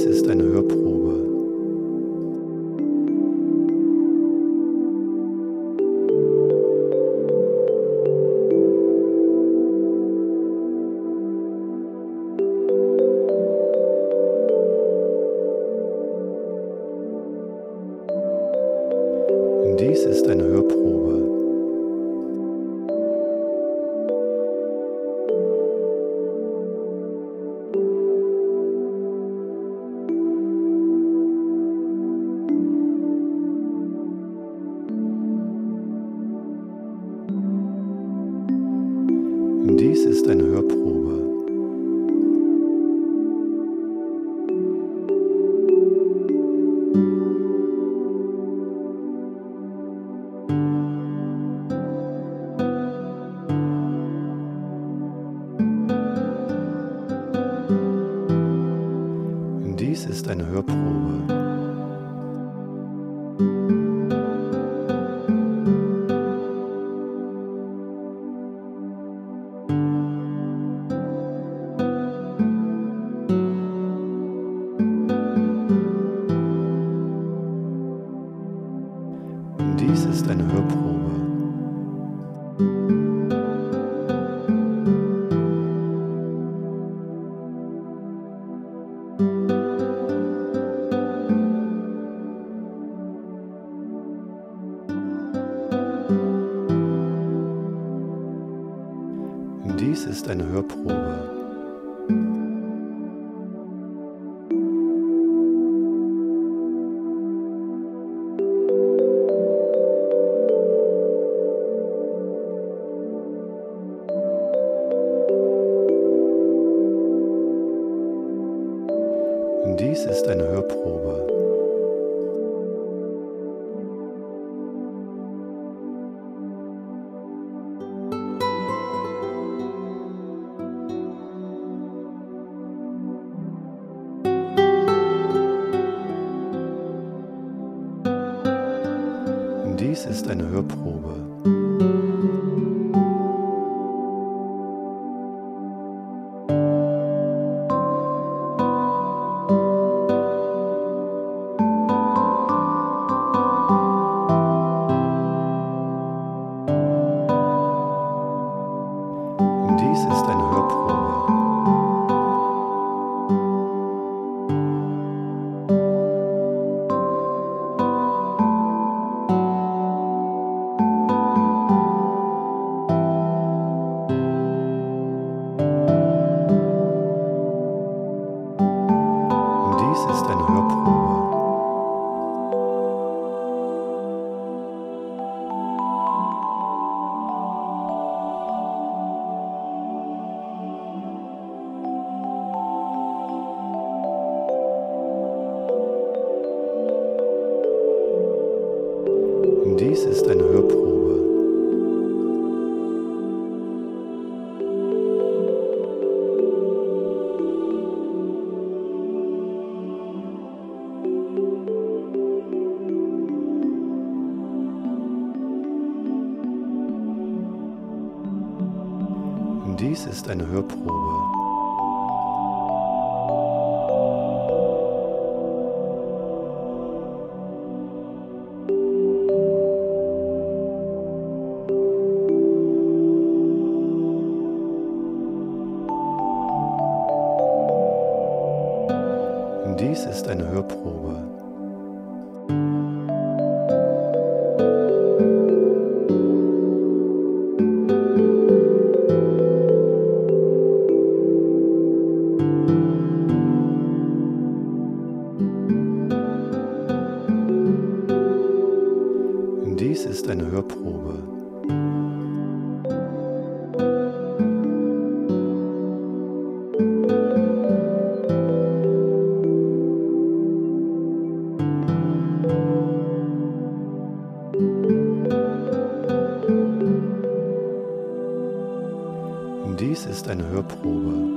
Dies ist eine Hörprobe. Dies ist eine Hörprobe. Dies ist eine Hörprobe. Dies ist eine Hörprobe. Dies ist eine Hörprobe. Dies ist eine Hörprobe. Dies ist eine Hörprobe. Dies ist eine Hörprobe. Dies ist eine Hörprobe. Dies ist eine Hörprobe. Dies ist eine Hörprobe. Dies ist eine Hörprobe. Dies ist eine Hörprobe. Dies ist eine Hörprobe. Dies ist eine Hörprobe.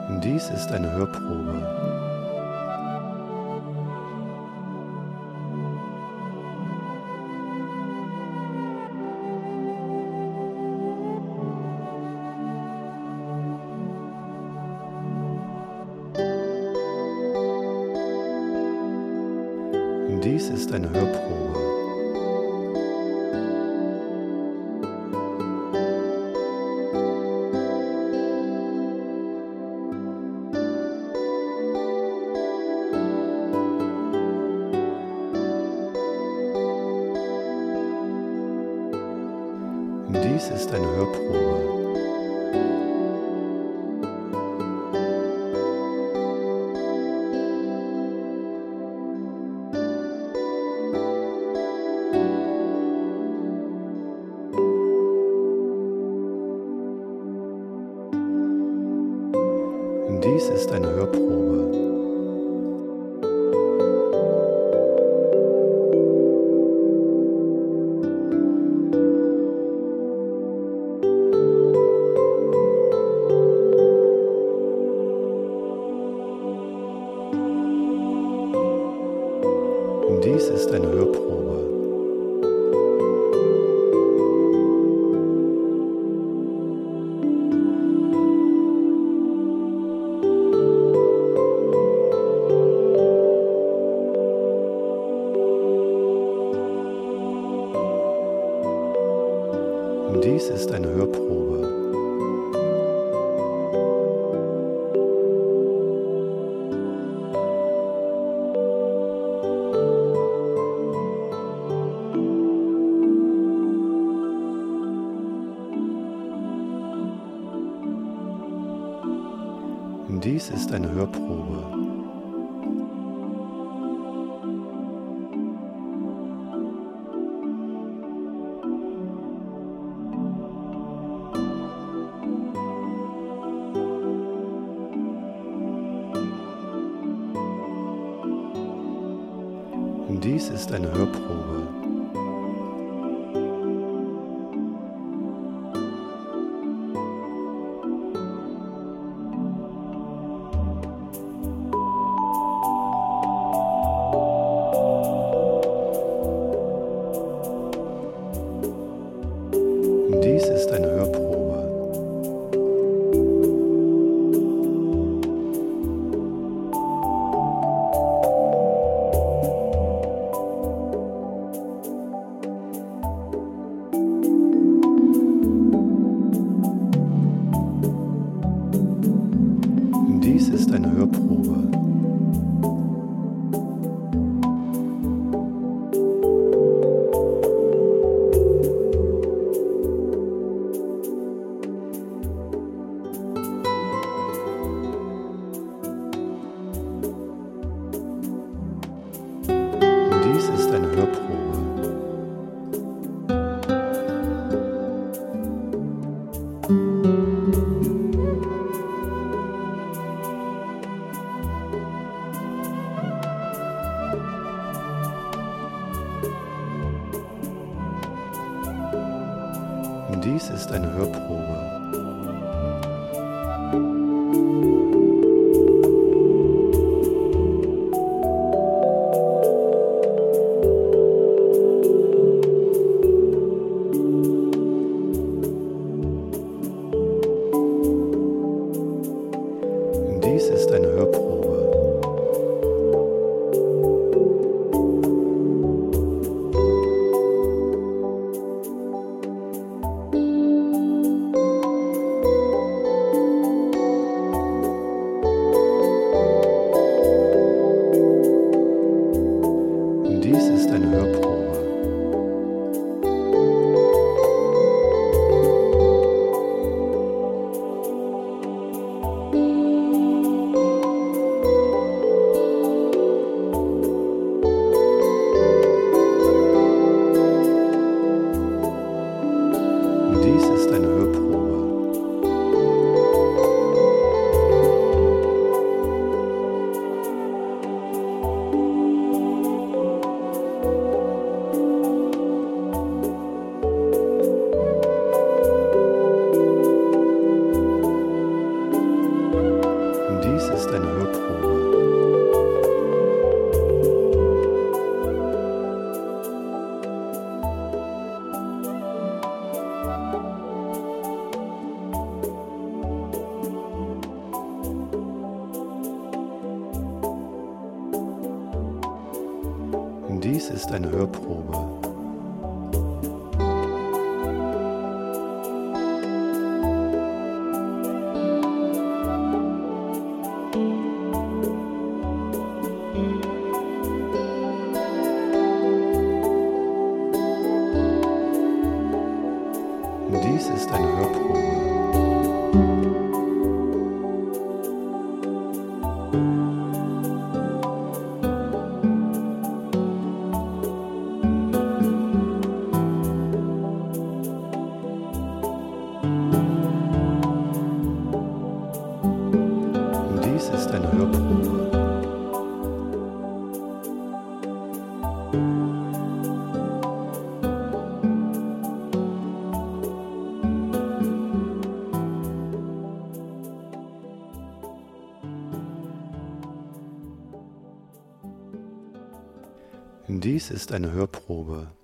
Dies ist eine Hörprobe. Dies ist eine Hörprobe. Dies ist eine Hörprobe. Dies ist eine Hörprobe. Dies ist eine Hörprobe. Dies ist eine Hörprobe. Dies ist eine Hörprobe. Dies ist eine Hörprobe. Dies ist eine Hörprobe. Dies ist eine Hörprobe. Dies ist eine Hörprobe. Dies ist eine Hörprobe. Dies ist eine Hörprobe. Dies ist eine Hörprobe. ist eine Hörprobe. Dies ist eine Hörprobe. Dies ist eine Hörprobe. Dies ist eine Hörprobe. Dies ist eine Hörprobe.